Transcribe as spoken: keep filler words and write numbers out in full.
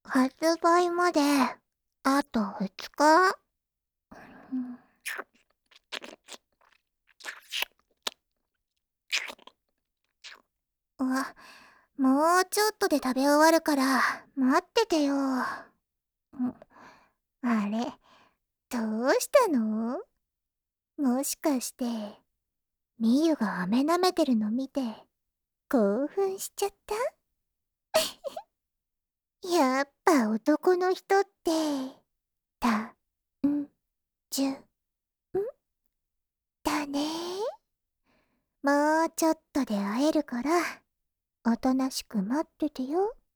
発売まであとふつか。うわ、もうちょっとで食べ終わるから待っててよ。あれ、どうしたの？もしかしてみゆが飴舐めてるの見て興奮しちゃった？やっぱ男の人ってたんじゅんだね。もうちょっとで会えるからおとなしく待っててよ。